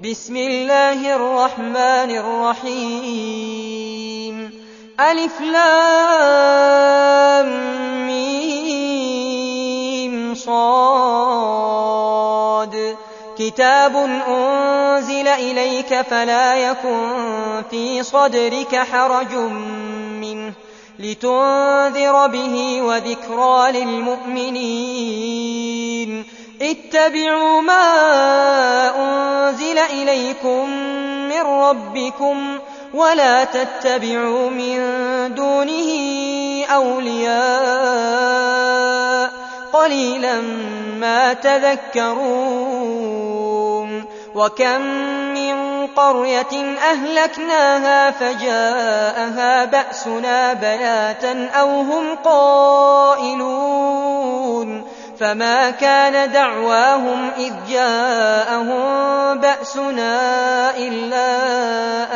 بسم الله الرحمن الرحيم ألف لام ميم صاد كتاب أنزل إليك فلا يكن في صدرك حرج منه لتنذر به وذكرى للمؤمنين اتبعوا ما أنزل إليكم من ربكم ولا تتبعوا من دونه أولياء قليلا ما تذكرون وكم من قرية أهلكناها فجاءها بأسنا بياتا أو هم قائلون فما كان دعواهم إذ جاءهم بأسنا إلا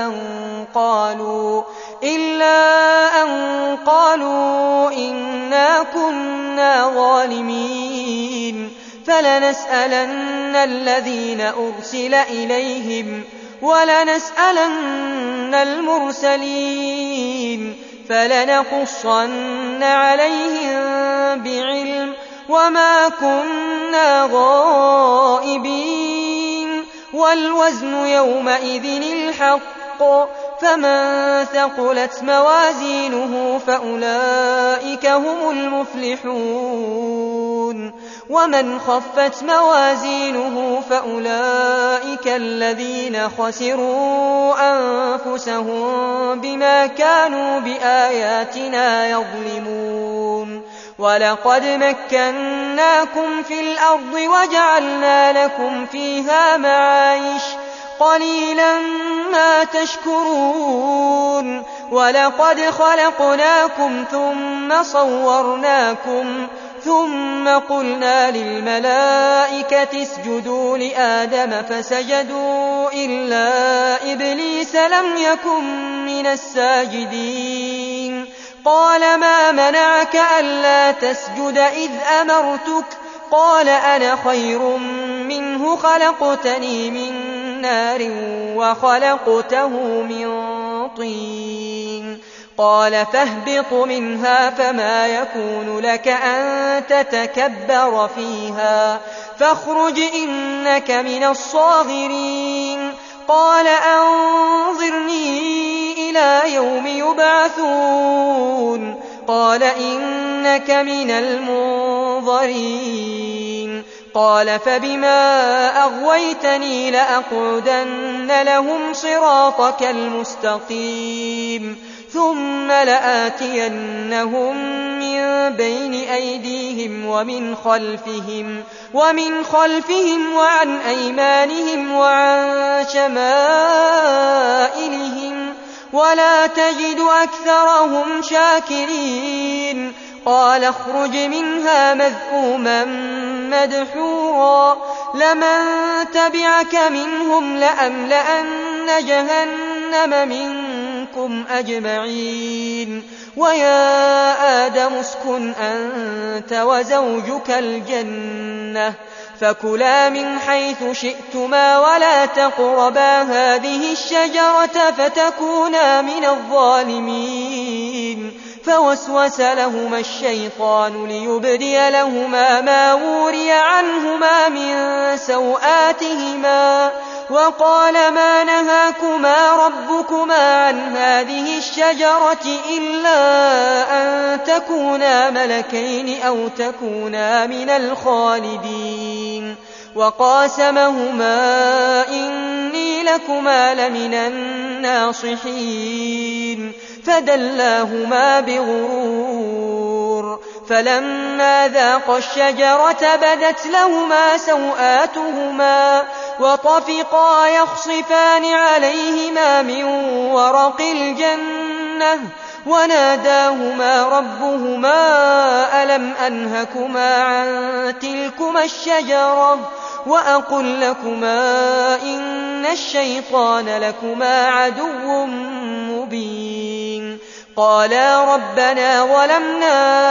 أن قالوا إنا كنا ظالمين فلنسألن الذين أرسل إليهم ولنسألن المرسلين فلنقصن عليهم بعلم وما كنا غائبين والوزن يومئذ الحق فمن ثقلت موازينه فأولئك هم المفلحون ومن خفت موازينه فأولئك الذين خسروا أنفسهم بما كانوا بآياتنا يظلمون ولقد مكناكم في الأرض وجعلنا لكم فيها معايش قليلا ما تشكرون ولقد خلقناكم ثم صورناكم ثم قلنا للملائكة اسجدوا لآدم فسجدوا إلا إبليس لم يكن من الساجدين قال ما منعك ألا تسجد إذ أمرتك قال أنا خير منه خلقتني من نار وخلقته من طين قال فاهبط منها فما يكون لك أن تتكبر فيها فاخرج إنك من الصاغرين قال أنظرني إلى يوم يبعثون قال إنك من المنظرين قال فبما أغويتني لأقعدن لهم صراطك المستقيم ثم لآتينهم من بين أيديهم ومن خلفهم وعن أيمانهم وعن شمائلهم ولا تجد أكثرهم شاكرين قال اخرج منها مذءوما مدحورا لمن تبعك منهم لأملأن جهنم منكم أجمعين ويا آدم اسكن أنت وزوجك الجنة فكلا من حيث شئتما ولا تقربا هذه الشجرة فتكونا من الظالمين فوسوس لهما الشيطان ليبدي لهما ما وري عنهما من سوآتهما وقال ما نهاكما ربكما عن هذه الشجرة إلا أن تكونا ملكين أو تكونا من الخالدين وقاسمهما إني لكما لمن الناصحين فدلاهما بغرور فلما ذاقا الشجرة بدت لهما سوآتهما وطفقا يخصفان عليهما من ورق الجنة وناداهما ربهما ألم أنهكما عن تلكما الشجرة وأقل لكما إن الشيطان لكما عدو مبين قالا ربنا ظلمنا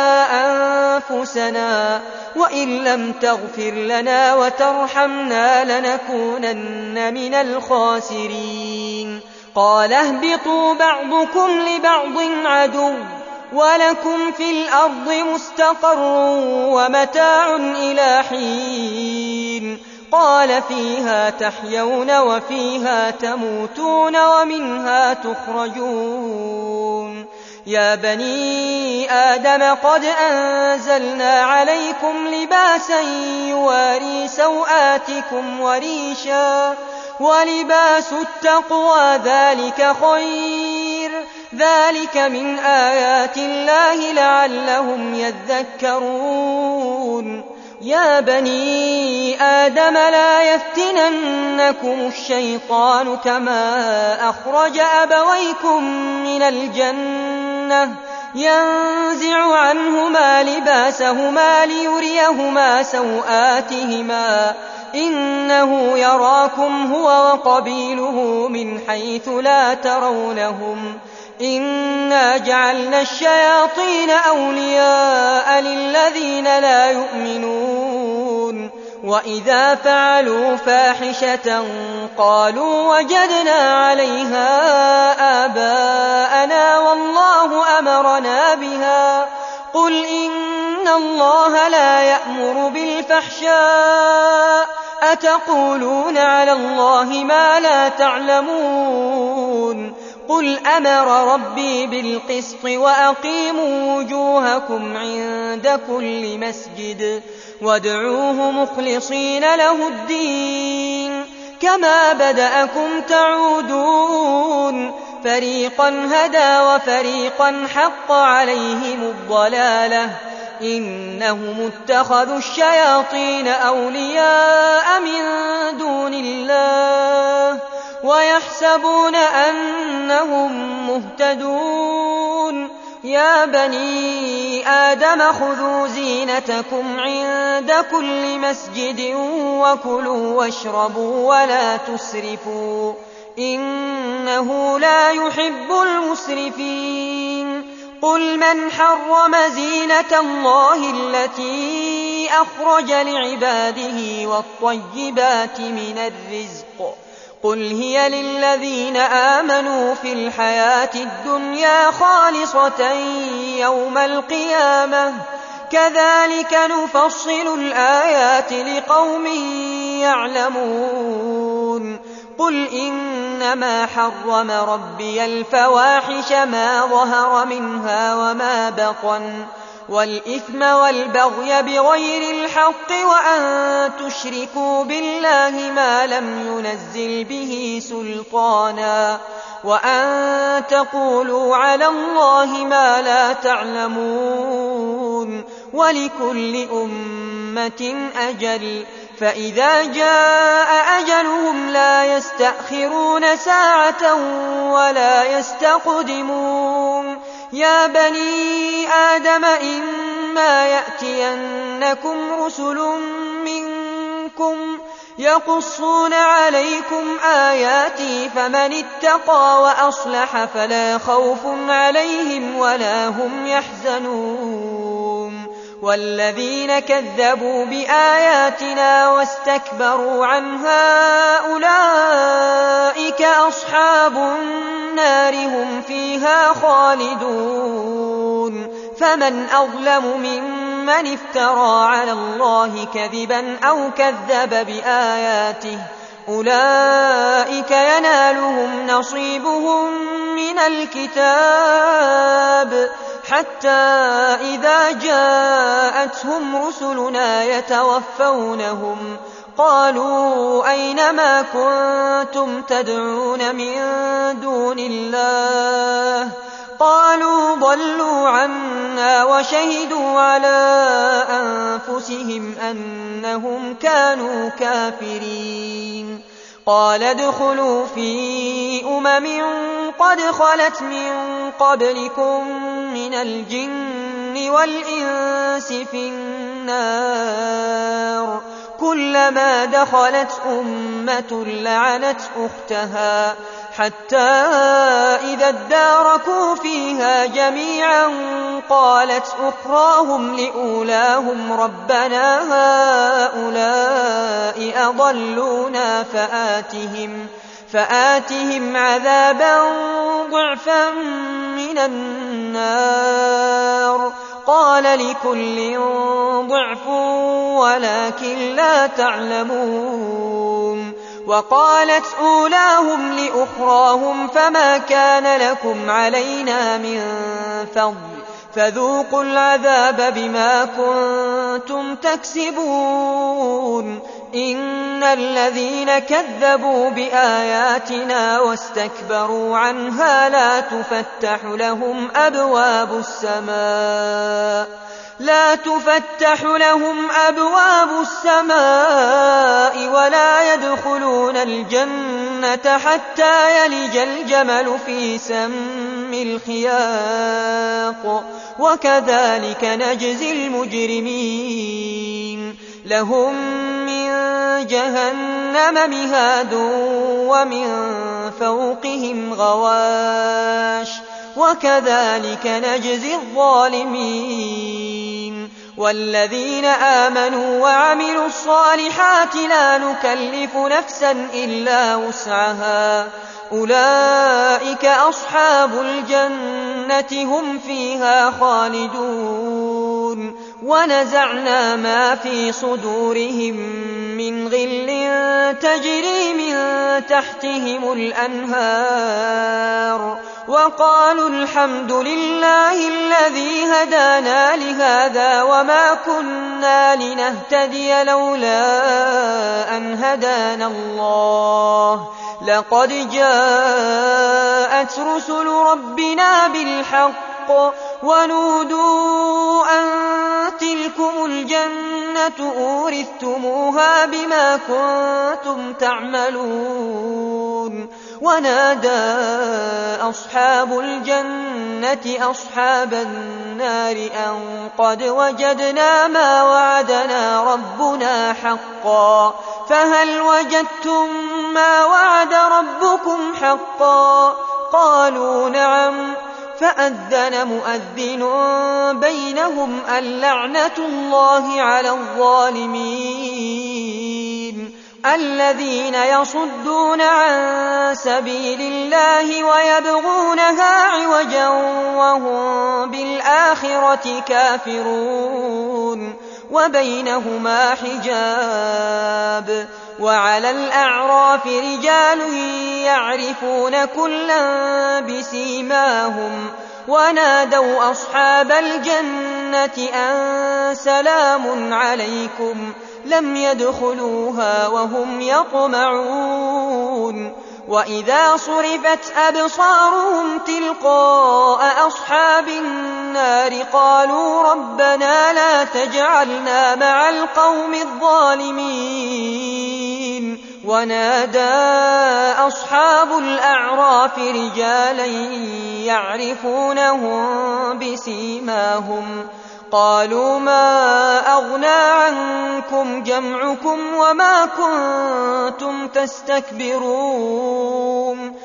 أنفسنا وإن لم تغفر لنا وترحمنا لنكونن من الخاسرين قال اهبطوا بعضكم لبعض عدو ولكم في الأرض مستقر ومتاع إلى حين قال فيها تحيون وفيها تموتون ومنها تخرجون يا بني آدم قد أنزلنا عليكم لباسا يواري سوآتكم وريشا ولباس التقوى ذلك خير ذلك من آيات الله لعلهم يذكرون يا بني آدم لا يفتننكم الشيطان كما أخرج أبويكم من الجنة ينزع عنهما لباسهما ليريهما سوآتهما إنه يراكم هو وقبيله من حيث لا ترونهم إنا جعلنا الشياطين أولياء للذين لا يؤمنون وإذا فعلوا فاحشة قالوا وجدنا عليها آباءنا والله أمرنا بها قل إن الله لا يأمر بالفحشاء أتقولون على الله ما لا تعلمون قل أمر ربي بالقسط وأقيموا وجوهكم عند كل مسجد وادعوه مخلصين له الدين كما بدأكم تعودون فريقا هدى وفريقا حق عليهم الضلالة إنهم اتخذوا الشياطين أولياء من دون الله ويحسبون أنهم مهتدون يا بني آدم خذوا زينتكم عند كل مسجد وكلوا واشربوا ولا تسرفوا إنه لا يحب المسرفين قل من حرم زينة الله التي أخرج لعباده والطيبات من الرزق قل هي للذين آمنوا في الحياة الدنيا خالصة يوم القيامة كذلك نفصل الآيات لقوم يعلمون قل إنما حرم ربي الفواحش ما ظهر منها وما بطن والإثم والبغي بغير الحق وأن تشركوا بالله ما لم ينزل به سلطانا وأن تقولوا على الله ما لا تعلمون ولكل أمة أجل فإذا جاء أجلهم لا يستأخرون ساعة ولا يستقدمون يا بني آدم إما يأتينكم رسل منكم يقصون عليكم آياتي فمن اتقى وأصلح فلا خوف عليهم ولا هم يحزنون والذين كذبوا بآياتنا واستكبروا عنها أولئك أصحاب النار هم فيها خالدون فمن أظلم ممن افترى على الله كذبا أو كذب بآياته أولئك ينالهم نصيبهم من الكتاب حتى إذا جاءتهم رسلنا يتوفونهم قالوا أين ما كنتم تدعون من دون الله قالوا ضلوا عنا وشهدوا على أنفسهم أنهم كانوا كافرين قال ادخلوا في قد خلت من قبلكم من الجن والإنس في النار كلما دخلت أمة لعنت أختها حتى إذا اداركوا فيها جميعا قالت أخراهم لأولاهم ربنا هؤلاء أضلونا فآتهم عذابا ضعفا من النار قال لكل ضعف ولكن لا تعلمون. وقالت أولاهم لأخراهم فما كان لكم علينا من فضل فذوقوا العذاب بما كنتم تكسبون. إن الذين كذبوا بآياتنا واستكبروا عنها لا تفتح لهم أبواب السماء ولا يدخلون الجنة حتى يلج الجمل في سم الخياط وكذلك نجزي المجرمين. لهم من جهنم مهاد ومن فوقهم غواش وكذلك نجزي الظالمين. والذين آمنوا وعملوا الصالحات لا نكلف نفسا إلا وسعها أولئك أصحاب الجنة هم فيها خالدون. ونزعنا ما في صدورهم من غل تجري من تحتهم الأنهار وقالوا الحمد لله الذي هدانا لهذا وما كنا لنهتدي لولا أن هدانا الله لقد جاءت رسل ربنا بالحق ونودوا أن تلكم الجنة أورثتموها بما كنتم تعملون. ونادى أصحاب الجنة أصحاب النار أن قد وجدنا ما وعدنا ربنا حقا فهل وجدتم ما وعد ربكم حقا؟ قالوا نعم. فأذن مؤذن بينهم اللعنة الله على الظالمين الذين يصدون عن سبيل الله ويبغونها عوجا وهم بالآخرة كافرون. وبينهما حجاب. وعلى الأعراف رجال يعرفون كلا بسيماهم ونادوا أصحاب الجنة أن سلام عليكم لم يدخلوها وهم يطمعون. وإذا صرفت أبصارهم تلقاء أصحاب النار قالوا ربنا لا تجعلنا مع القوم الظالمين. ونادى أصحاب الأعراف رجالا يعرفونهم بسيماهم قالوا ما أغنى عنكم جمعكم وما كنتم تستكبرون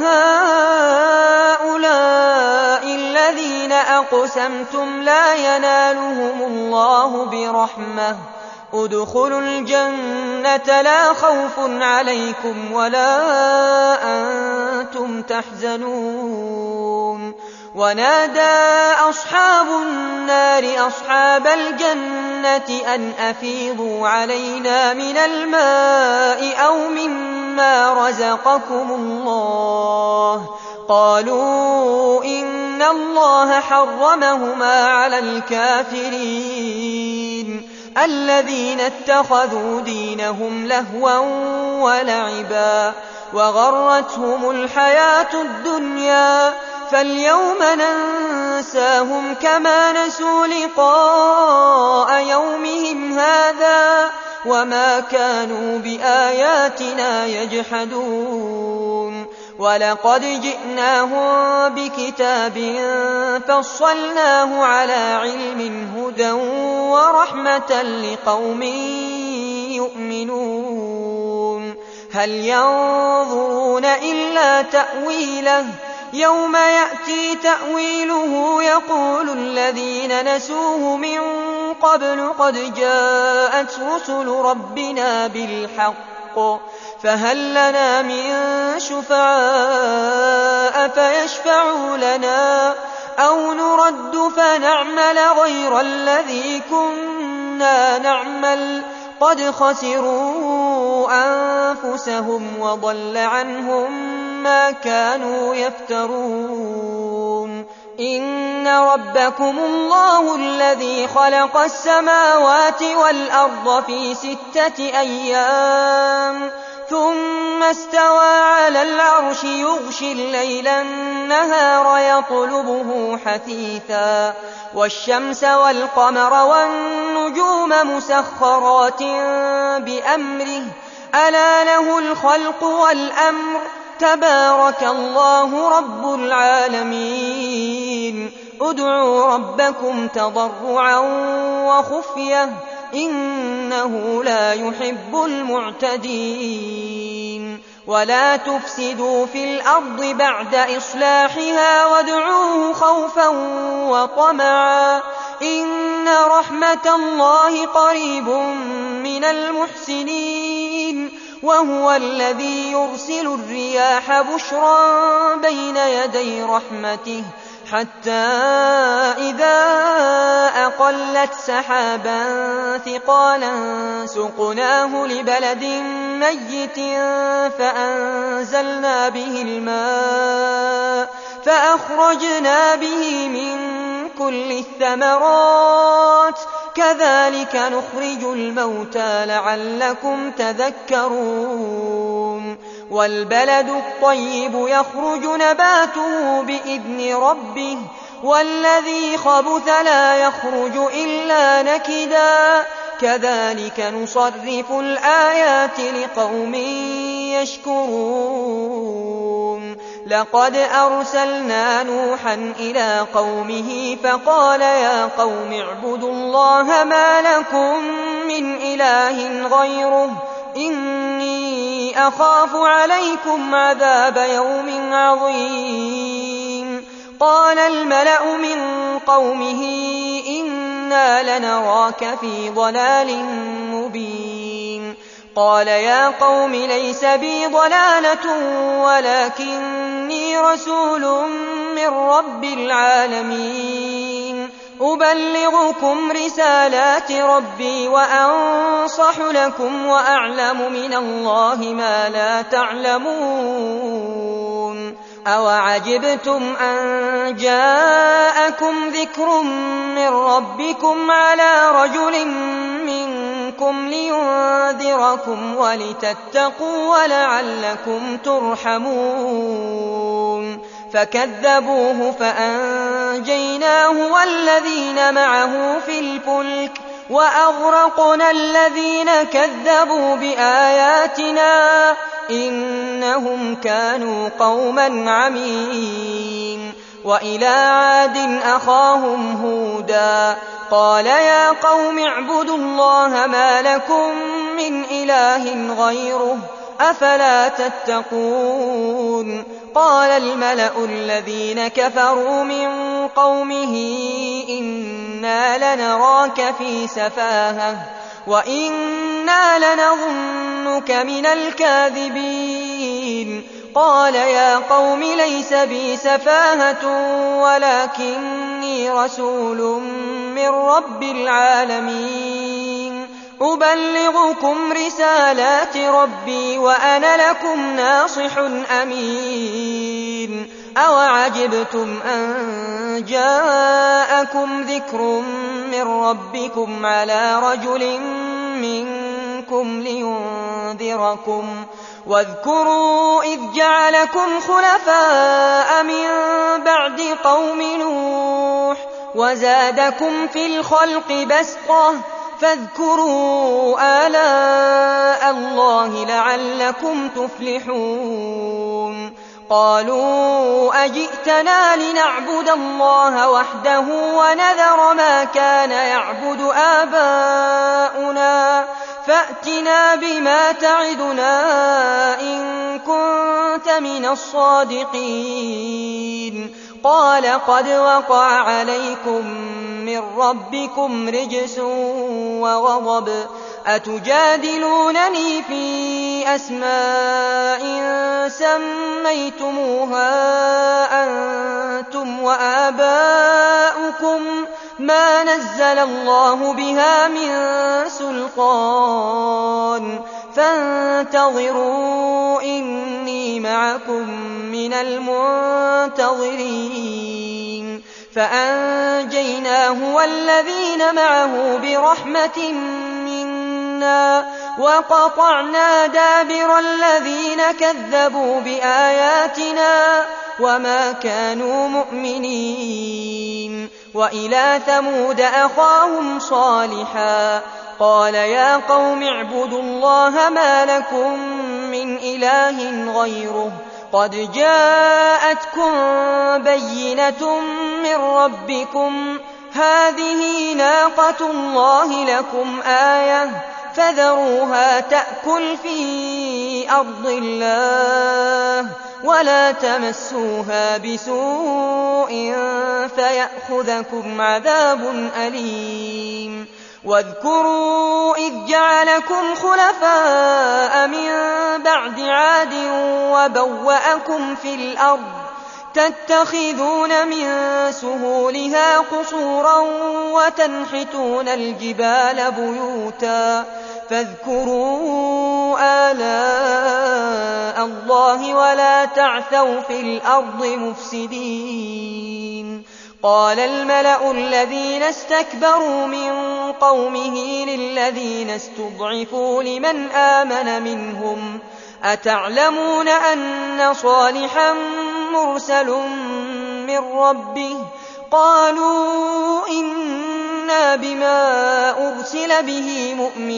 أهؤلاء الذين أقسمتم لا ينالهم الله برحمة ادخلوا الجنة لا خوف عليكم ولا أنتم تحزنون. ونادى أصحاب النار أصحاب الجنة أن أفيضوا علينا من الماء أو مما رزقكم الله قالوا إن الله حرمهما على الكافرين الذين اتخذوا دينهم لهوا ولعبا وغرتهم الحياة الدنيا فاليوم ننساهم كما نسوا لقاء يومهم هذا وما كانوا بآياتنا يجحدون. ولقد جئناهم بكتاب فصلناه على علم هدى ورحمة لقوم يؤمنون. هل ينظرون إلا تأويله يوم يأتي تأويله يقول الذين نسوه من قبل قد جاءت رسل ربنا بالحق فهل لنا من شفعاء فيشفعوا لنا أو نرد فنعمل غير الذي كنا نعمل قد خسروا أنفسهم وضل عنهم ما كانوا يفترون إن ربكم الله الذي خلق السماوات والأرض في 6 أيام ثم استوى على العرش يغشي الليل النهار يطلبه حثيثا والشمس والقمر والنجوم مسخرات بأمره ألا له الخلق والأمر تبارك الله رب العالمين ادعوا ربكم تضرعا وخفية إنه لا يحب المعتدين ولا تفسدوا في الأرض بعد إصلاحها وادعوه خوفا وطمعا إن رحمة الله قريب من المحسنين وهو الذي يرسل الرياح بشرا بين يدي رحمته حتى إذا أقلت سحابا ثقالا سقناه لبلد ميت فأنزلنا به الماء فأخرجنا به من كل الثمرات كذلك نخرج الموتى لعلكم تذكرون والبلد الطيب يخرج نباته بإذن ربه والذي خبث لا يخرج إلا نكدا كذلك نصرف الآيات لقوم يشكرون لقد أرسلنا نوحا إلى قومه فقال يا قوم اعبدوا الله ما لكم من إله غيره إني أخاف عليكم عذاب يوم عظيم قال الملأ من قومه إنا لنراك في ضلال مبين قال يا قوم ليس بي ضلالة ولكني رسول من رب العالمين أبلغكم رسالات ربي وأنصح لكم وأعلم من الله ما لا تعلمون أوعجبتم أن جاءكم ذكر من ربكم على رجل منكم لينذركم ولتتقوا ولعلكم ترحمون فكذبوه فأنجيناه والذين معه في الفلك وأغرقنا الذين كذبوا بآياتنا إنهم كانوا قوما عمين وإلى عاد أخاهم هودا قال يا قوم اعبدوا الله ما لكم من إله غيره أفلا تتقون قال الملأ الذين كفروا من قومه إنا لنراك في سفاهة وإنا لنظنك من الكاذبين قال يا قوم ليس بي سفاهة ولكني رسول من رب العالمين أبلغكم رسالات ربي وأنا لكم ناصح أمين أوعجبتم أن جاءكم ذكر من ربكم على رجل منكم لينذركم واذكروا إذ جعلكم خلفاء من بعد قوم نوح وزادكم في الخلق بسطة فاذكروا آلاء الله لعلكم تفلحون قالوا أجئتنا لنعبد الله وحده ونذر ما كان يعبد آباؤنا فأتنا بما تعدنا إن كنت من الصادقين. قال قد وقع عليكم من ربكم رجس وغضب، أتجادلونني في أسماء سميتموها أنتم وآباؤكم ما نزل الله بها من سلطان، فانتظروا إني معكم من المنتظرين. فأنجيناه والذين معه برحمة منا وقطعنا دابر الذين كذبوا بآياتنا وما كانوا مؤمنين. وإلى ثمود أخاهم صالحا قال يا قوم اعبدوا الله ما لكم من إله غيره قد جاءتكم بينة من ربكم هذه ناقة الله لكم آية فذروها تأكل في أرض الله ولا تمسوها بسوء فيأخذكم عذاب أليم. واذكروا إذ جعلكم خلفاء من بعد عاد وبوأكم في الأرض تتخذون من سهولها قصورا وتنحتون الجبال بيوتا فاذكروا آلاء الله ولا تعثوا في الأرض مفسدين. قال الملأ الذين استكبروا من قومه للذين استضعفوا لمن آمن منهم أتعلمون أن صالحا مرسل من ربه قالوا إنا بما أرسل به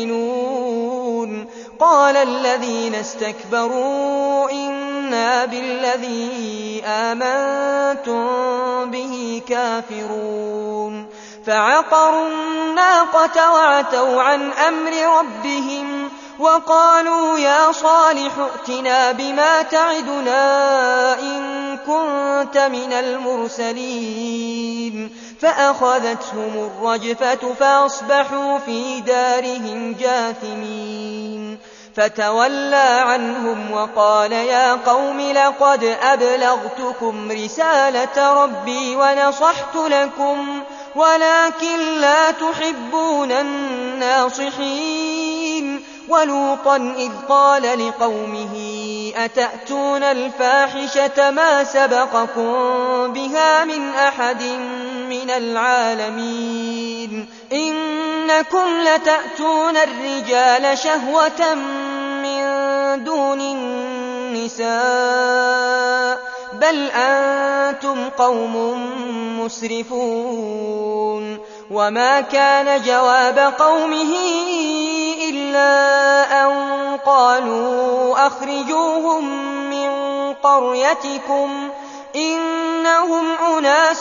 مؤمنون. قال الذين استكبروا إنا بالذي آمنتم به كافرون. فعقروا الناقة وعتوا عن أمر ربهم وقالوا يا صالح ائتنا بما تعدنا إن كنت من المرسلين. فأخذتهم الرجفة فأصبحوا في دارهم جاثمين. فتولى عنهم وقال يا قوم لقد أبلغتكم رسالة ربي ونصحت لكم ولكن لا تحبون الناصحين. ولوطا إذ قال لقومه أتأتون الفاحشة ما سبقكم بها من أحد من العالمين إنكم لتأتون الرجال شهوة من دون النساء بل أنتم قوم مسرفون. وما كان جواب قومه إلا أن قالوا أخرجوهم من قريتكم إنهم أناس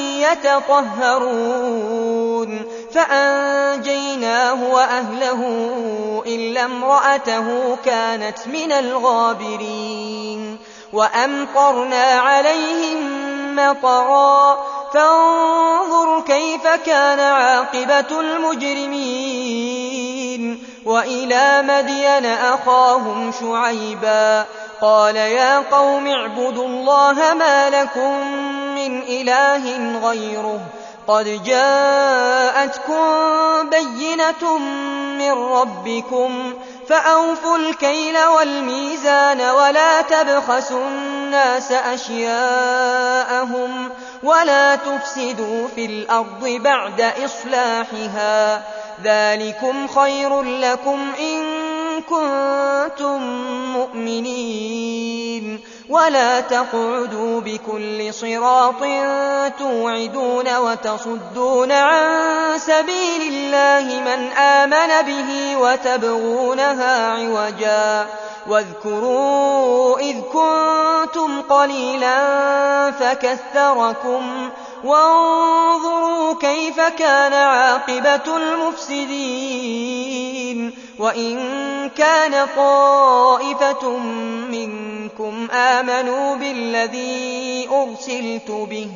يتطهرون. فأنجيناه وأهله إلا امرأته كانت من الغابرين. وأمطرنا عليهم مطرا فانظر كيف كان عاقبة المجرمين. وإلى مدين أخاهم شعيبا قال يا قوم اعبدوا الله ما لكم من إله غيره قد جاءتكم بينة من ربكم فأوفوا الكيل والميزان ولا تبخسوا الناس أشياءهم ولا تفسدوا في الأرض بعد إصلاحها ذلكم خير لكم إن كنتم مؤمنين. ولا تقعدوا بكل صراط توعدون وتصدون عن سبيل الله من آمن به وتبغونها عوجا. واذكروا إذ كنتم قليلا فكثركم وانظروا كيف كان عاقبة المفسدين. وإن كان طائفة منكم آمنوا بالذي أرسلت به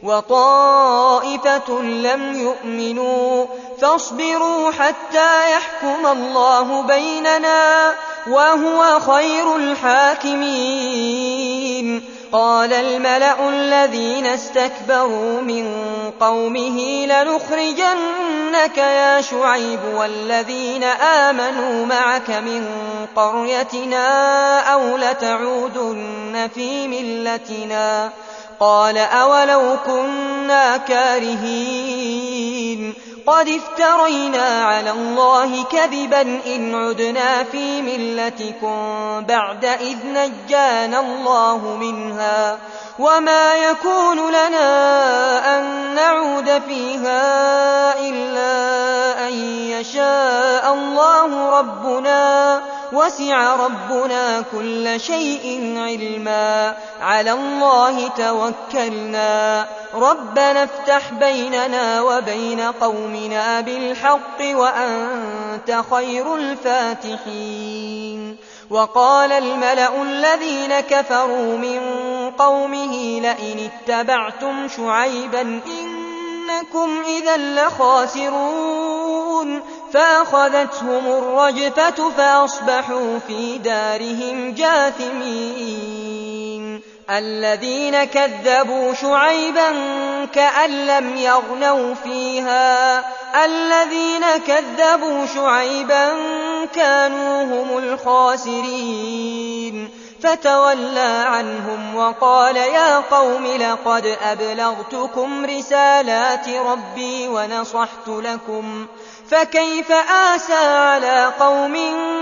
وطائفة لم يؤمنوا فاصبروا حتى يحكم الله بيننا وهو خير الحاكمين. قال الملأ الذين استكبروا من قومه لنخرجنك يا شعيب والذين آمنوا معك من قريتنا أو لتعودن في ملتنا. قال أولو كنا كارهين قد افترينا على الله كذبا إن عدنا في ملتكم بعد إذ نجانا الله منها وما يكون لنا أن نعود فيها إلا أن يشاء الله ربنا وسع ربنا كل شيء علما على الله توكلنا ربنا افتح بيننا وبين قومنا بالحق وأنت خير الفاتحين. وقال الملأ الذين كفروا من قومه لئن اتبعتم شعيبا إنكم إذا لخاسرون فأخذتهم الرجفة فأصبحوا في دارهم جاثمين. الذين كذبوا شعيبا كأن لم يغنوا فيها الذين كذبوا شعيبا كانوا هم الخاسرين. فتولى عنهم وقال يا قوم لقد أبلغتكم رسالات ربي ونصحت لكم فكيف آسى على قوم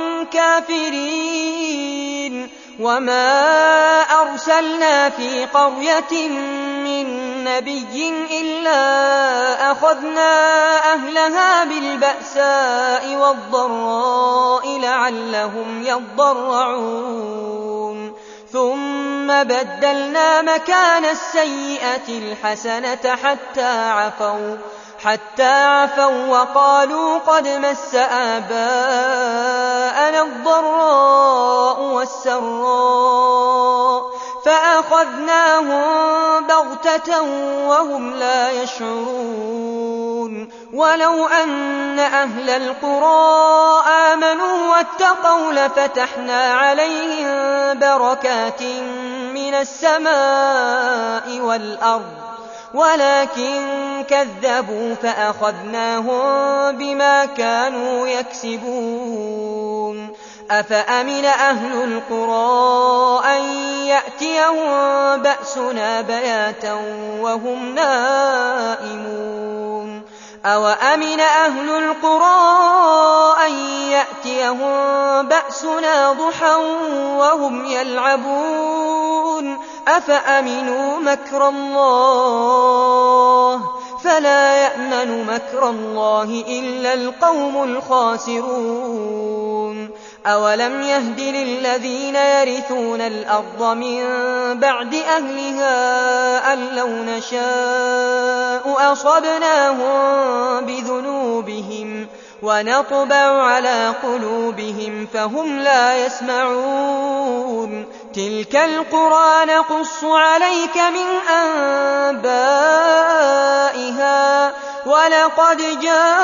كافرين. وما أرسلنا في قرية من نبي إلا أخذنا أهلها بالبأساء والضراء لعلهم يضرعون ثم بدلنا مكان السيئة الحسنة حتى عفوا وقالوا قد مس آباءنا الضراء والسراء فأخذناهم بغتة وهم لا يشعرون. ولو أن أهل القرى آمنوا واتقوا لفتحنا عليهم بركات من السماء والأرض ولكن كذبوا فأخذناهم بما كانوا يكسبون. أفأمن أهل القرى أن يأتيهم بأسنا بياتا وهم نائمون أوأمن أهل القرى أن يأتيهم بأسنا ضحى وهم يلعبون أفأمنوا مكر الله فلا يأمن مكر الله إلا القوم الخاسرون. أولم يهد للذين يرثون الأرض من بعد أهلها أن لو نشاء أصبناهم بذنوبهم ونطبع على قلوبهم فهم لا يسمعون. تلك القرى نقص عليك من أنبائها ولقد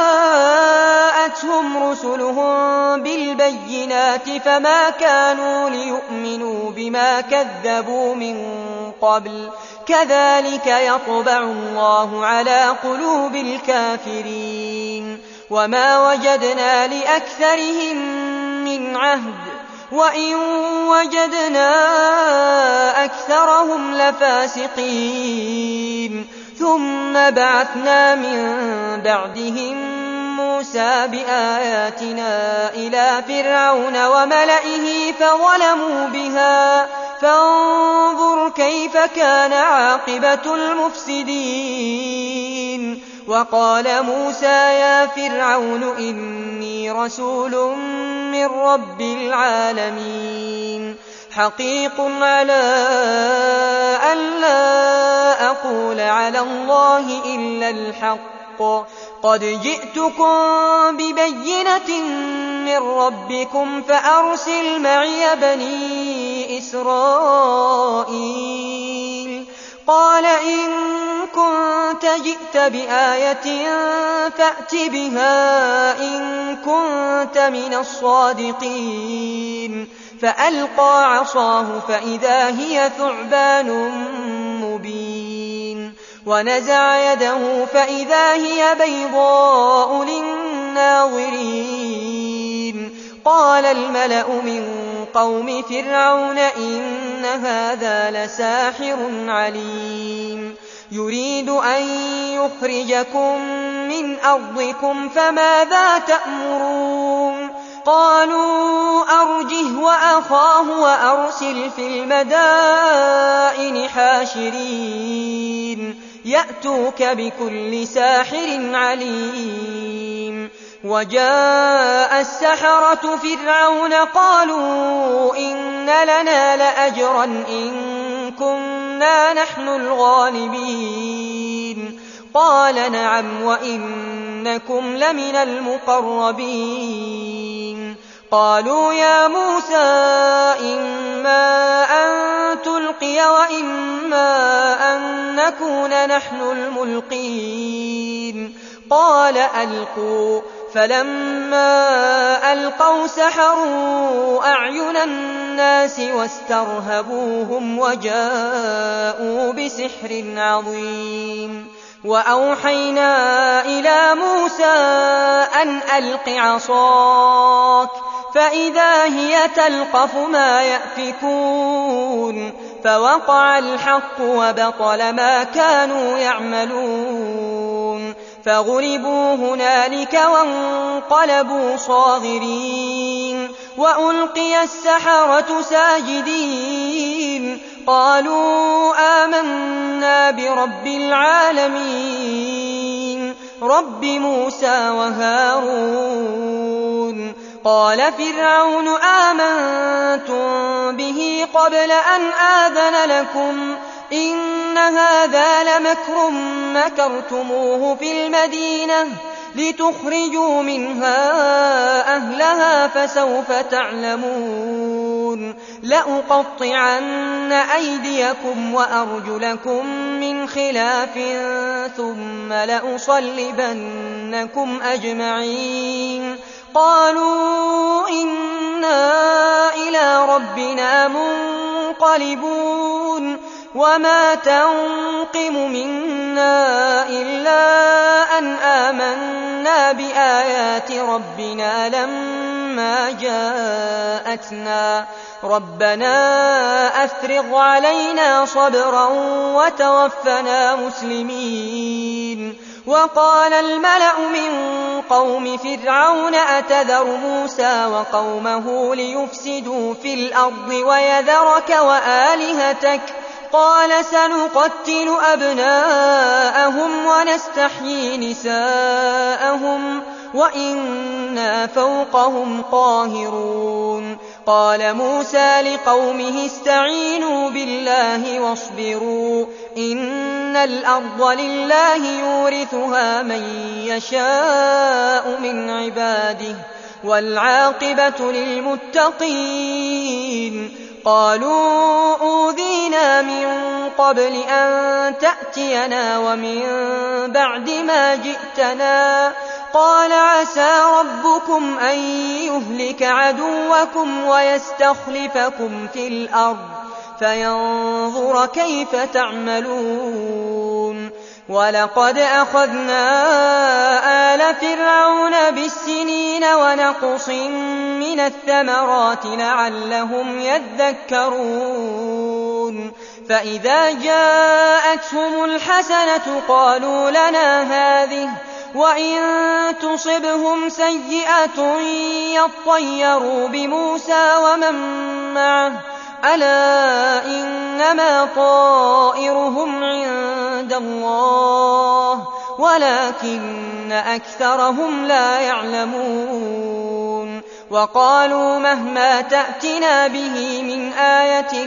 جاءتهم رسلهم بالبينات فما كانوا ليؤمنوا بما كذبوا من قبل كذلك يطبع الله على قلوب الكافرين. وما وجدنا لأكثرهم من عهد وإن وجدنا أكثرهم لفاسقين. ثم بعثنا من بعدهم موسى بآياتنا إلى فرعون وملئه فظلموا بها فانظر كيف كان عاقبة المفسدين. وقال موسى يا فرعون إني رسول من رب العالمين حقيق على أن لا أقول على الله إلا الحق قد جئتكم ببينة من ربكم فأرسل معي بني إسرائيل. قال إن كنت جئت بآية فأت بها إن كنت من الصادقين. فألقى عصاه فإذا هي ثعبان مبين ونزع يده فإذا هي بيضاء للناظرين. قال الملأ من قوم فرعون إن هذا لساحر عليم يريد أن يخرجكم من أرضكم فماذا تأمرون؟ قالوا أرجه وأخاه وأرسل في المدائن حاشرين يأتوك بكل ساحر عليم. وجاء السحرة فرعون قالوا إن لنا لأجرا إن كنا نحن الغالبين. قال نعم وإنكم لمن المقربين. قالوا يا موسى إما أن تلقي وإما أن نكون نحن الملقين. قال ألقوا. فلما ألقوا سحروا أعين الناس واسترهبوهم وجاءوا بسحر عظيم. وأوحينا إلى موسى أن ألق عصاك فإذا هي تلقف ما يأفكون. فوقع الحق وبطل ما كانوا يعملون فغلبوا هنالك وانقلبوا صاغرين. وألقي السحرة ساجدين قالوا آمنا برب العالمين رب موسى وهارون. قال فرعون آمنتم به قبل أن آذن لكم إن هذا لمكر مكرتموه في المدينة لتخرجوا منها أهلها فسوف تعلمون. لأقطعن أيديكم وأرجلكم من خلاف ثم لأصلبنكم أجمعين. قالوا إنا إلى ربنا منقلبون. وما تنقم منا إلا أن آمنا بآيات ربنا لما جاءتنا ربنا أفرغ علينا صبرا وتوفنا مسلمين. وقال الملأ من قوم فرعون أتذر موسى وقومه ليفسدوا في الأرض ويذرك وآلهتك قال سنقتل أبناءهم ونستحيي نساءهم وإنا فوقهم قاهرون. قال موسى لقومه استعينوا بالله واصبروا إن الأرض لله يورثها من يشاء من عباده والعاقبة للمتقين. قالوا أوذينا من قبل أن تأتينا ومن بعد ما جئتنا. قال عسى ربكم أن يهلك عدوكم ويستخلفكم في الأرض فينظر كيف تعملون. ولقد أخذنا آل فرعون بالسنين ونقص من الثمرات لعلهم يذكرون. فإذا جاءتهم الحسنة قالوا لنا هذه وإن تصبهم سيئة يطيروا بموسى ومن معه ألا إنما طائرهم عند الله ولكن أكثرهم لا يعلمون. وقالوا مهما تأتنا به من آية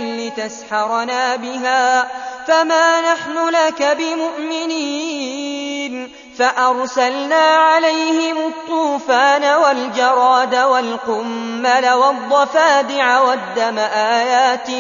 لتسحرنا بها فما نحن لك بمؤمنين. فأرسلنا عليهم الطوفان والجراد والقمل والضفادع والدم آيات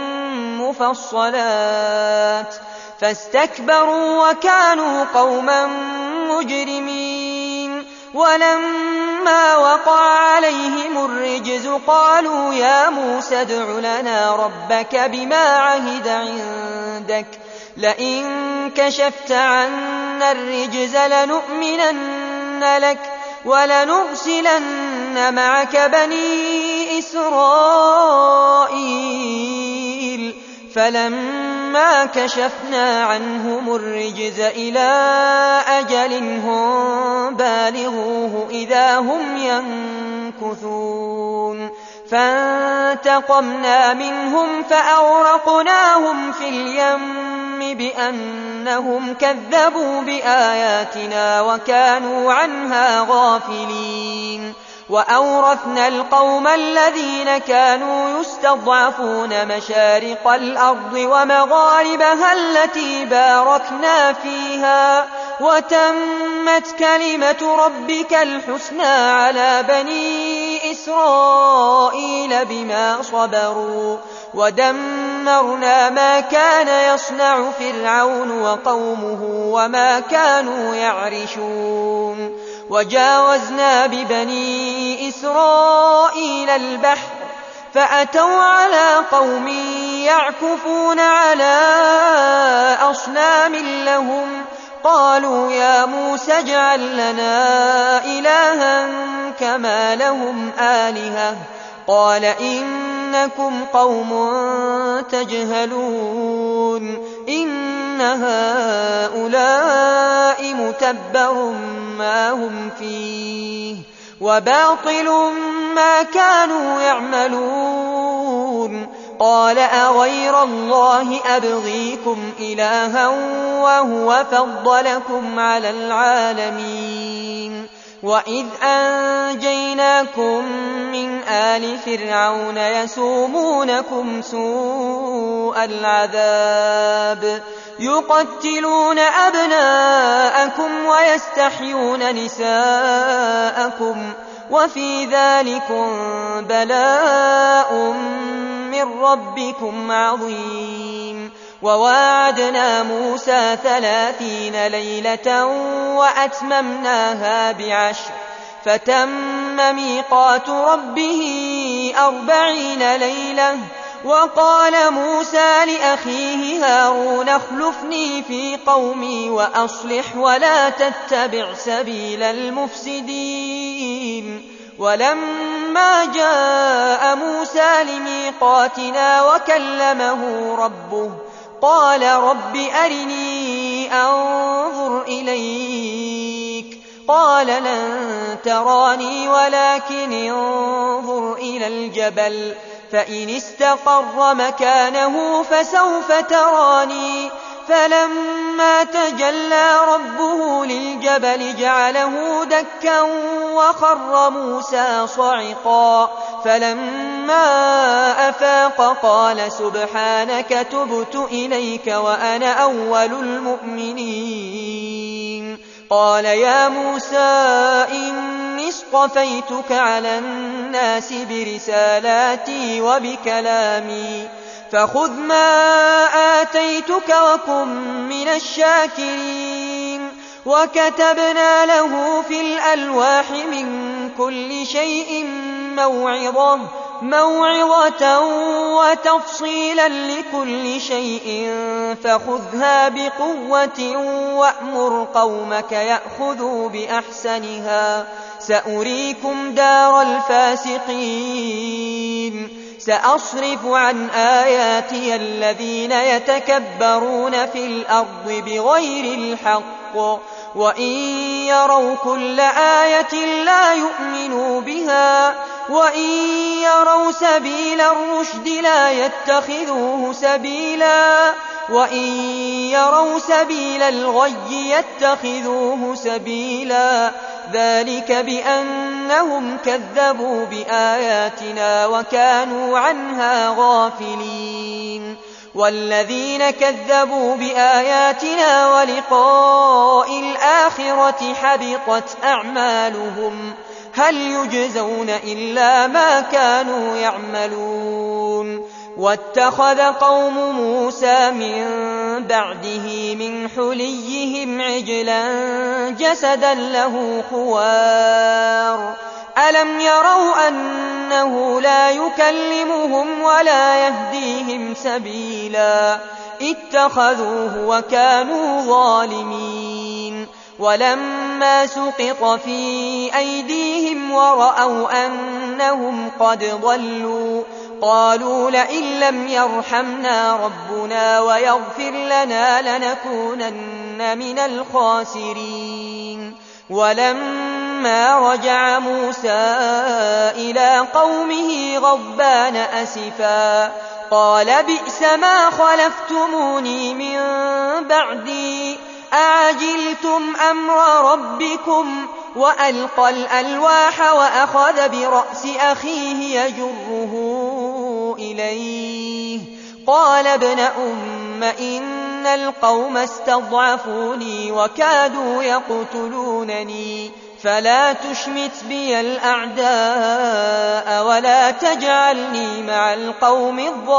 مفصلات فاستكبروا وكانوا قوما مجرمين. ولما وقع عليهم الرجز قالوا يا موسى ادع لنا ربك بما عهد عندك لئن كشفت عنا الرجز لنؤمنن لك ولنرسلن معك بني إسرائيل. فلما كشفنا عنهم الرجز إلى أجل هم بالغوه إذا هم ينكثون فانتقمنا منهم فأغرقناهم في اليم بأنهم كذبوا بآياتنا وكانوا عنها غافلين. وأورثنا القوم الذين كانوا يستضعفون مشارق الأرض ومغاربها التي باركنا فيها وتمت كلمة ربك الحسنى على بني إسرائيل بما صبروا ودمرنا ما كان يصنع فرعون وقومه وما كانوا يعرشون. وجاوزنا ببني إسرائيل البحر فأتوا على قوم يعكفون على أصنام لهم قالوا يا موسى اجعل لنا إلها كما لهم آلهة قال إنكم قوم تجهلون إن هؤلاء متبر ما هم فيه وباطل ما كانوا يعملون. قال أغير الله أبغيكم إلها وهو فضلكم على العالمين وإذ أنجيناكم من آل فرعون يسومونكم سوء العذاب يقتلون أبناءكم ويستحيون نساءكم وفي ذلكم بلاء من ربكم عظيم. وواعدنا موسى 30 ليلة وأتممناها ب10 فتم ميقات ربه 40 ليلة. وقال موسى لأخيه هارون اخلفني في قومي وأصلح ولا تتبع سبيل المفسدين. ولما جاء موسى لميقاتنا وكلمه ربه قال رب أرني أنظر إليك قال لن تراني ولكن انظر إلى الجبل فإن استقر مكانه فسوف تراني. فلما تجلى ربه للجبل جعله دكا وخر موسى صعقا. فلما أفاق قال سبحانك تبت إليك وأنا أول المؤمنين. قال يا موسى إني اصطفيتك على الناس برسالاتي وبكلامي فخذ ما آتيتك وكن من الشاكرين. وكتبنا له في الألواح من كل شيء موعظة وتفصيلا لكل شيء فخذها بقوة وأمر قومك يأخذوا بأحسنها سأريكم دار الفاسقين. سأصرف عن آياتي الذين يتكبرون في الأرض بغير الحق وإن يروا كل آية لا يؤمنوا بها وإن يروا سبيل الرشد لا يتخذوه سبيلا وإن يروا سبيل الغي يتخذوه سبيلا. ذلك بأنهم كذبوا بآياتنا وكانوا عنها غافلين. والذين كذبوا بآياتنا ولقاء الآخرة حبطت أعمالهم هل يجزون إلا ما كانوا يعملون واتخذ قوم موسى من بعده من حليهم عجلا جسدا له خوار ألم يروا أنه لا يكلمهم ولا يهديهم سبيلا اتخذوه وكانوا ظالمين ولما سقط في أيديهم ورأوا أنهم قد ضلوا قالوا لئن لم يرحمنا ربنا ويغفر لنا لنكونن من الخاسرين ولما رجع موسى إلى قومه غضبان أسفا قال بئس ما خلفتموني من بعدي أعجلتم أمر ربكم وألقى الألواح وأخذ برأس أخيه يجره إليه قال ابن أم إن القوم استضعفوني وكادوا يقتلونني فلا تشمت بي الأعداء ولا تجعلني مع القوم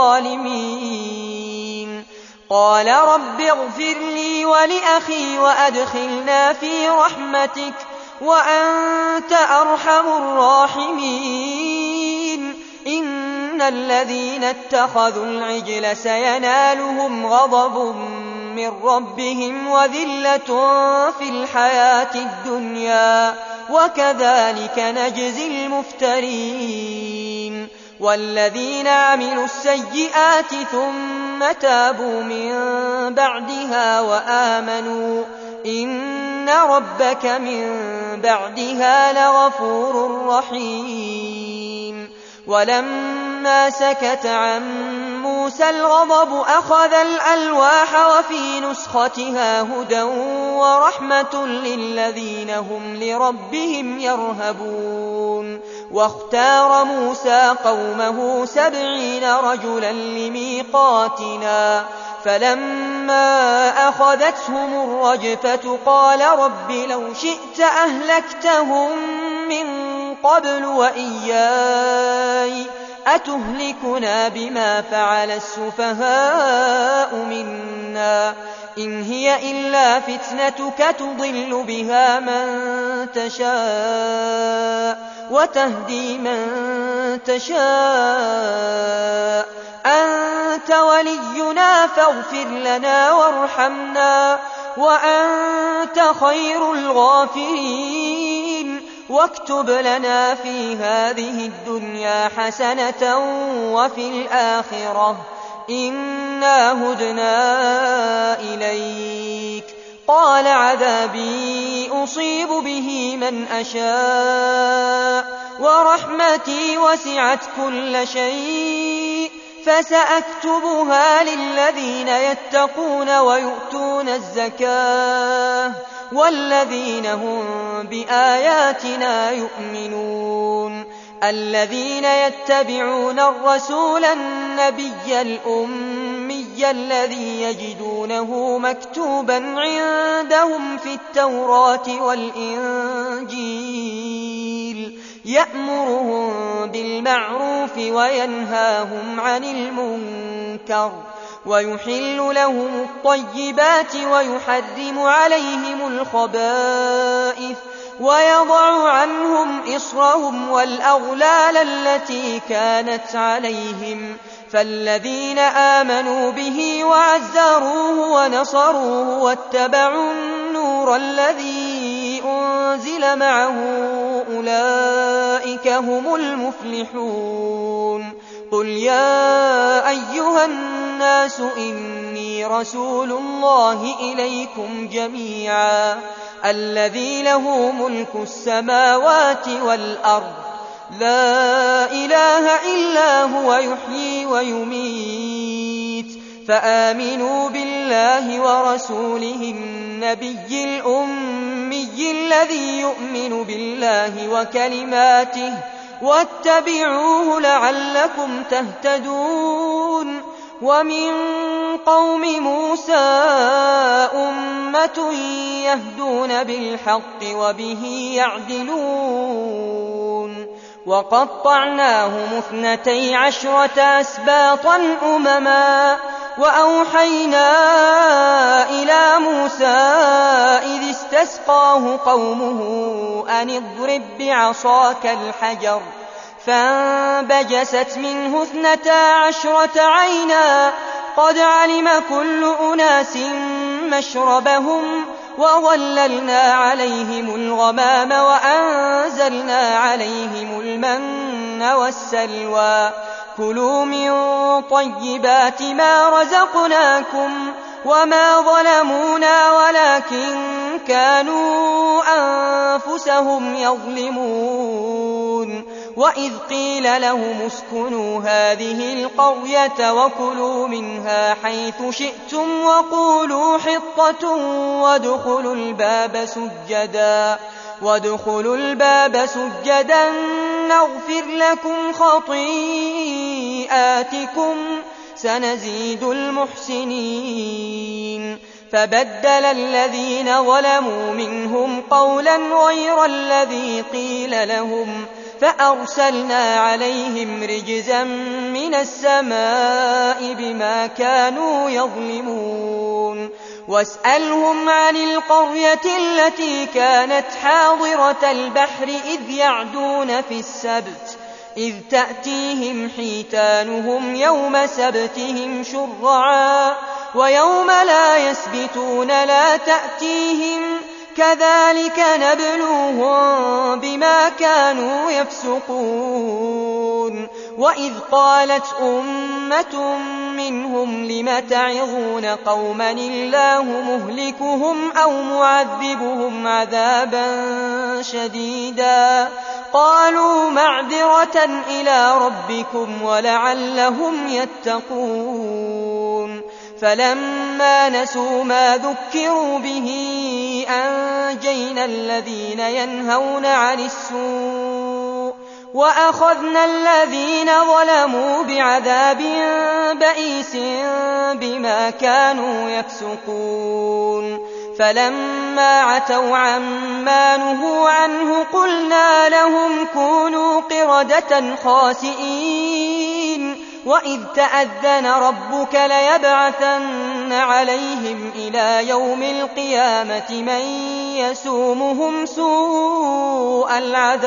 الظالمين قال رب اغفر لي ولأخي وأدخلنا في رحمتك وأنت أرحم الراحمين إن الذين اتخذوا العجل سينالهم غضب من ربهم وذلة في الحياة الدنيا وكذلك نجزي المفترين والذين عملوا السيئات ثم تابوا من بعدها وآمنوا إن ربك من بعدها لغفور رحيم ولما سكت عن موسى الغضب أخذ الألواح وفي نسختها هدى ورحمة للذين هم لربهم يرهبون واختار موسى قومه 70 رجلا لميقاتنا فلما أخذتهم الرجفة قال رب لو شئت أهلكتهم من قبل وإياي أتهلكنا بما فعل السفهاء منا إن هي إلا فتنتك تضل بها من تشاء وتهدي من تشاء أنت ولينا فاغفر لنا وارحمنا وأنت خير الغافرين واكتب لنا في هذه الدنيا حسنة وفي الآخرة إنا هدنا إليك قال عذابي أصيب به من أشاء ورحمتي وسعت كل شيء فسأكتبها للذين يتقون ويؤتون الزكاة والذين هم بآياتنا يؤمنون الذين يتبعون الرسول النبي الأمي الذي يجدونه مكتوبا عندهم في التوراة والإنجيل يأمرهم بالمعروف وينهاهم عن المنكر ويحل لهم الطيبات ويحرم عليهم الخبائث ويضع عنهم إصرهم والأغلال التي كانت عليهم فالذين آمنوا به وعزروه ونصروه واتبعوا النور الذي أنزل معه أولئك هم المفلحون قل يا أيها الناس إني رسول الله إليكم جميعا الذي له ملك السماوات والأرض لا إله إلا هو يحيي ويميت فآمنوا بالله ورسوله النبي الأمي الذي يؤمن بالله وكلماته واتبعوه لعلكم تهتدون ومن قوم موسى أمة يهدون بالحق وبه يعدلون وقطعناهم 12 أسباطا أمما وأوحينا إلى موسى إذ استسقاه قومه أن اضرب بعصاك الحجر فانبجست منه 12 عينا قد علم كل أناس مشربهم وظللنا عليهم الغمام وأنزلنا عليهم المن والسلوى كلوا من طيبات ما رزقناكم وما ظلمونا ولكن كانوا أنفسهم يظلمون وإذ قيل لهم اسكنوا هذه القرية وكلوا منها حيث شئتم وقولوا حطة وادخلوا الباب سجدا نغفر لكم خطيئاتكم سنزيد المحسنين فبدل الذين ظلموا منهم قولا غير الذي قيل لهم فأرسلنا عليهم رجزا من السماء بما كانوا يظلمون واسألهم عن القرية التي كانت حاضرة البحر إذ يعدون في السبت إذ تأتيهم حيتانهم يوم سبتهم شرعا ويوم لا يسبتون لا تأتيهم كذلك نبلوهم بما كانوا يفسقون وإذ قالت أمة منهم لم تعظون قوما الله مهلكهم أو معذبهم عذابا شديدا قالوا معذرة إلى ربكم ولعلهم يتقون فلما نسوا ما ذكروا به أنجينا الذين ينهون عن السوء وأخذنا الذين ظلموا بعذاب بئيس بما كانوا يفسقون فلما عتوا عما نهوا عنه قلنا لهم كونوا قردة خاسئين وإذ تأذن ربك ليبعثن عليهم إلى يوم القيامة من يسومهم سوء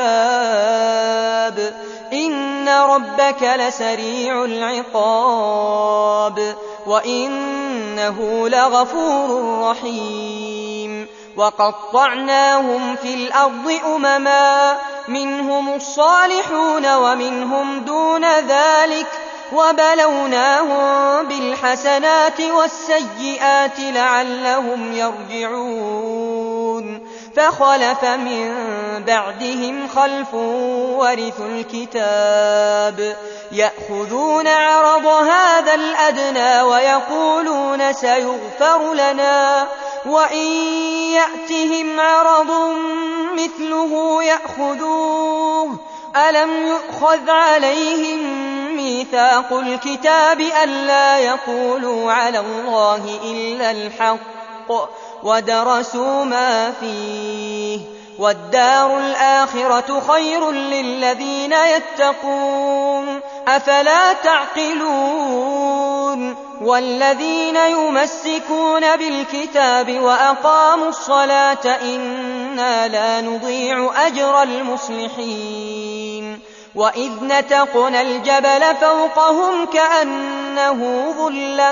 العذاب إن ربك لسريع العقاب وإنه لغفور رحيم وقطعناهم في الأرض أمما منهم الصالحون ومنهم دون ذلك وبلوناهم بالحسنات والسيئات لعلهم يرجعون فخلف من بعدهم خلف ورثوا الكتاب يأخذون عرض هذا الأدنى ويقولون سيغفر لنا وإن يأتهم عرض مثله يأخذوه ألم يؤخذ عليهم ميثاق الكتاب ألا يقولوا على الله إلا الحق ودرسوا ما فيه والدار الآخرة خير للذين يتقون أفلا تعقلون والذين يمسكون بالكتاب وأقاموا الصلاة إنا لا نضيع أجر المصلحين وإذ نتقنا الجبل فوقهم كأنه ظلة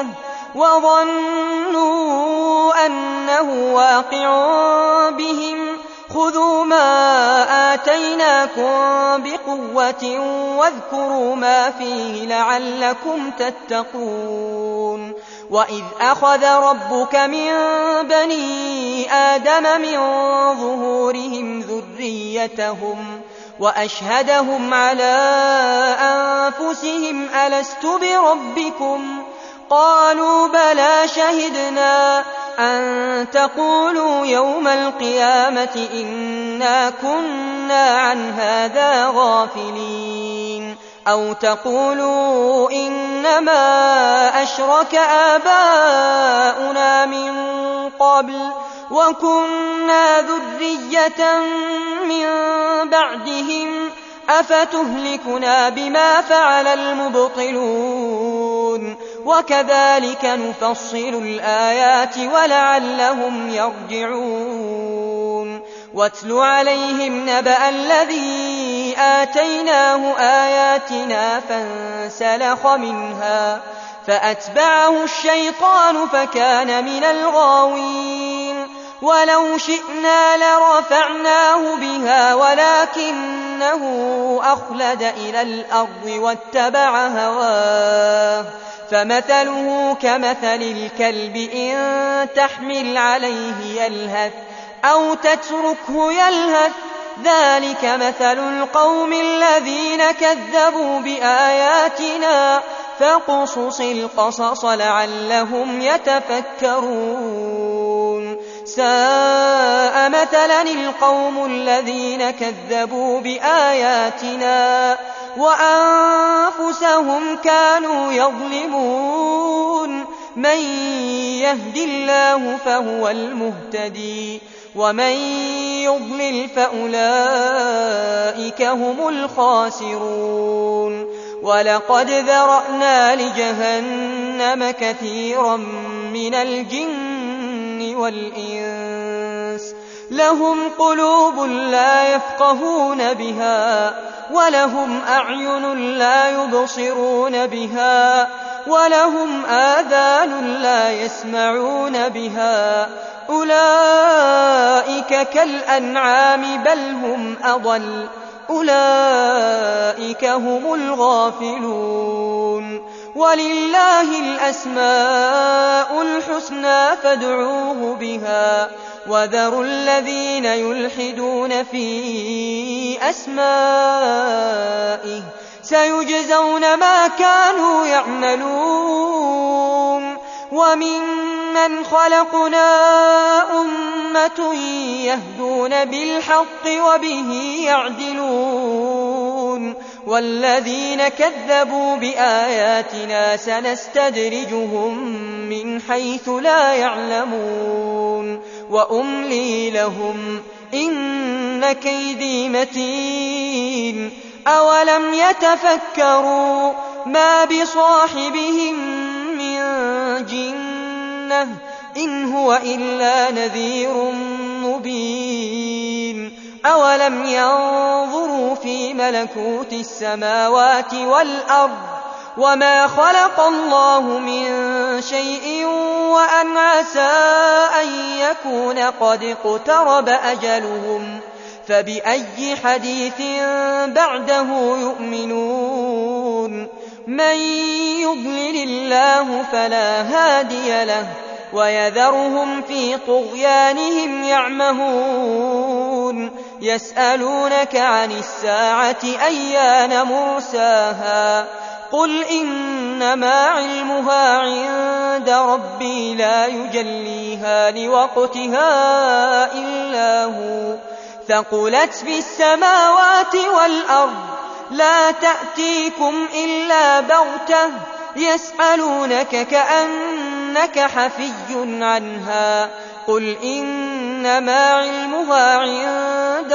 وظنوا أنه واقع بهم خذوا ما آتيناكم بقوة واذكروا ما فيه لعلكم تتقون وإذ أخذ ربك من بني آدم من ظهورهم ذريتهم وأشهدهم على أنفسهم ألست بربكم قالوا بلى شهدنا أن تقولوا يوم القيامة إنا كنا عن هذا غافلين أو تقولوا إنما أشرك آباؤنا من قبل وكنا ذرية من بعدهم أفتهلكنا بما فعل المبطلون وكذلك نفصل الآيات ولعلهم يرجعون واتل عليهم نبأ الذي آتيناه آياتنا فانسلخ منها فأتبعه الشيطان فكان من الغاوين ولو شئنا لرفعناه بها ولكنه أخلد إلى الأرض واتبع هواه فمثله كمثل الكلب إن تحمل عليه يلهث أو تتركه يلهث ذلك مثل القوم الذين كذبوا بآياتنا فاقصص القصص لعلهم يتفكرون ساء مثلا القوم الذين كذبوا بآياتنا وأنفسهم كانوا يظلمون من يهد الله فهو المهتدي ومن يضلل فأولئك هم الخاسرون ولقد ذرأنا لجهنم كثيرا من الجن والإنس لهم قلوب لا يفقهون بها ولهم أعين لا يبصرون بها ولهم آذان لا يسمعون بها أولئك كالأنعام بل هم أضل أولئك هم الغافلون ولله الأسماء الحسنى فادعوه بها وذروا الذين يلحدون في أسمائه سيجزون ما كانوا يعملون وممن خلقنا أمة يهدون بالحق وبه يعدلون والذين كذبوا بآياتنا سنستدرجهم من حيث لا يعلمون وأملي لهم إن كيدي متين أولم يتفكروا ما بصاحبهم من جنة إن هو إلا نذير مبين أولم ينظروا في ملكوت السماوات والأرض وما خلق الله من شيء وأن عسى أن يكون قد اقترب أجلهم فبأي حديث بعده يؤمنون من يضلل الله فلا هادي له ويذرهم في طغيانهم يعمهون يسألونك عن الساعة أيان مرساها قل إنما علمها عند ربي لا يجليها لوقتها إلا هو ثقلت في السماوات والأرض لا تأتيكم إلا بغتة يسألونك كأنك حفي عنها قل إنما علمها عند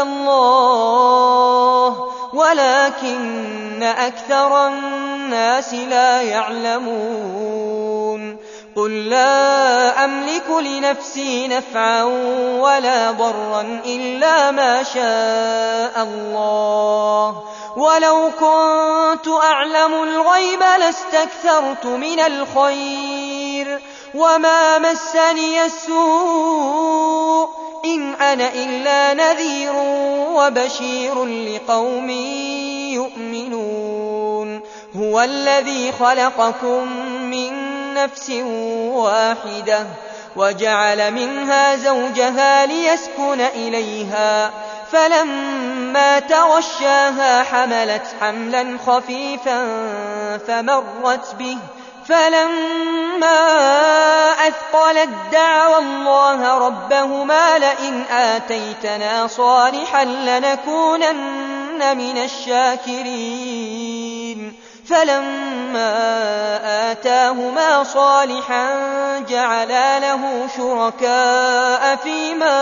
الله ولكن أكثر الناس لا يعلمون قل لا أملك لنفسي نفعا ولا ضرا إلا ما شاء الله ولو كنت أعلم الغيب لاستكثرت من الخير وما مسني السوء إن أنا إلا نذير وبشير لقوم يؤمنون هو الذي خلقكم من نفس واحدة وجعل منها زوجها ليسكن إليها فلما تغشاها حملت حملا خفيفا فمرت به فلما أثقلت دعوا الله ربهما لئن آتيتنا صالحا لنكونن من الشاكرين فلما آتاهما صالحا جعلا له شركاء فيما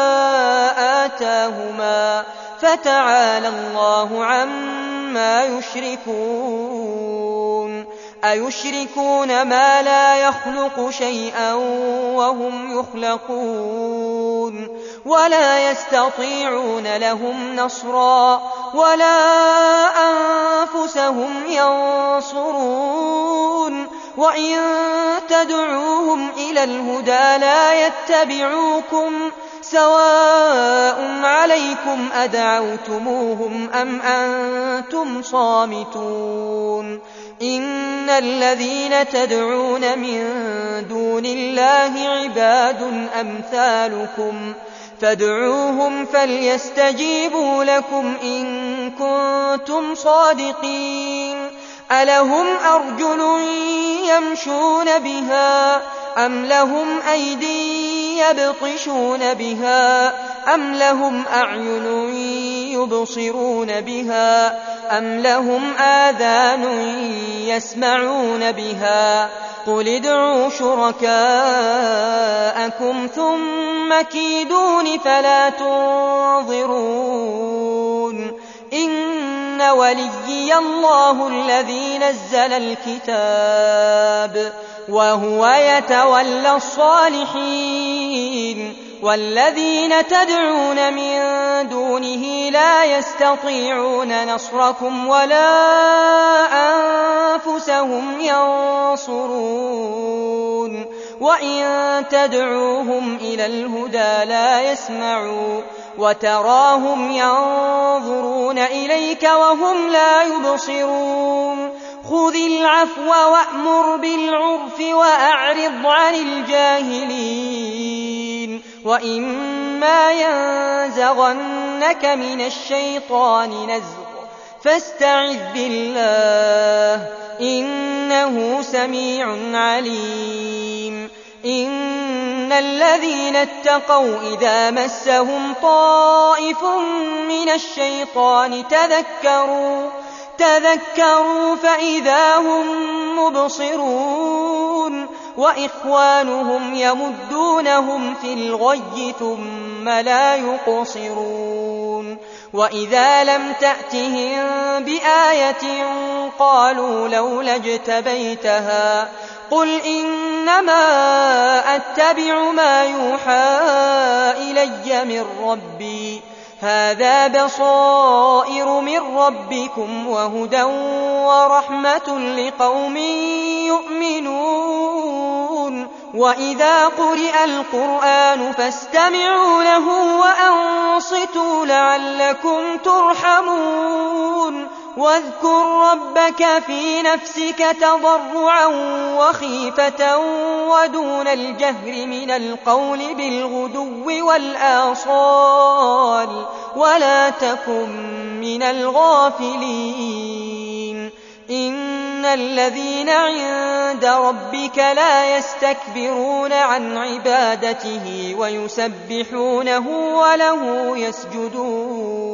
آتاهما فتعالى الله عما يشركون أيشركون ما لا يخلق شيئا وهم يخلقون ولا يستطيعون لهم نصرا ولا أنفسهم ينصرون وإن تدعوهم إلى الهدى لا يتبعوكم سواء عليكم أدعوتموهم أم أنتم صامتون إن الذين تدعون من دون الله عباد أمثالكم فادعوهم فليستجيبوا لكم إن كنتم صادقين ألهم أرجل يمشون بها أم لهم أيدي يبطشون بها أم لهم أعين يبصرون بها أم لهم آذان يسمعون بها قل ادعوا شركاءكم ثم كيدون فلا تنظرون إن وليي الله الذي نزل الكتاب وهو يتولى الصالحين والذين تدعون من دونه لا يستطيعون نصركم ولا أنفسهم ينصرون وإن تدعوهم إلى الهدى لا يسمعوا وتراهم ينظرون إليك وهم لا يبصرون خذ العفو وأمر بالعرف وأعرض عن الجاهلين وإما ينزغنك من الشيطان نزغ فاستعذ بالله إنه سميع عليم إن الذين اتقوا إذا مسهم طائف من الشيطان تذكروا فإذا هم مبصرون وإخوانهم يمدونهم في الغي ثم لا يقصرون وإذا لم تأتهم بآية قالوا لولا اجتبيتها قل إنما أتبع ما يوحى إلي من ربي هذا بصائر من ربكم وهدى ورحمة لقوم يؤمنون وإذا قرئ القرآن فاستمعوا له وأنصتوا لعلكم ترحمون واذكر ربك في نفسك تضرعا وخيفة ودون الجهر من القول بالغدو والآصال ولا تكن من الغافلين إن الذين عند ربك لا يستكبرون عن عبادته ويسبحونه وله يسجدون